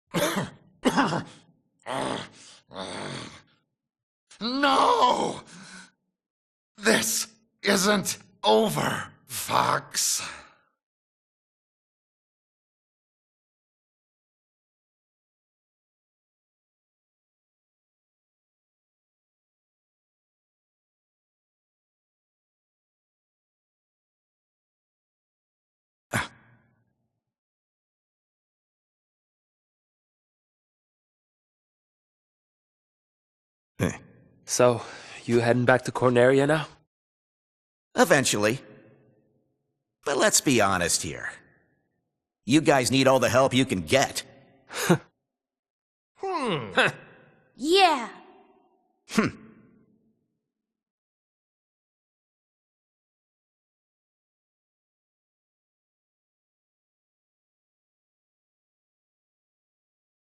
No! This isn't over, Fox. So, you heading back to Corneria now? Eventually. But let's be honest here. You guys need all the help you can get. Yeah.